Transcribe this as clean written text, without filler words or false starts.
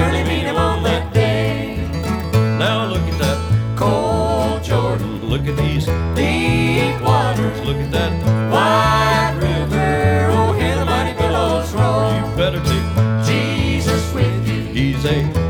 surely meet him on that day. Now look at that Cold Jordan, Look at these deep waters, Look at that wide river, oh, hear the mighty billows roar. You better take Jesus with you, He's a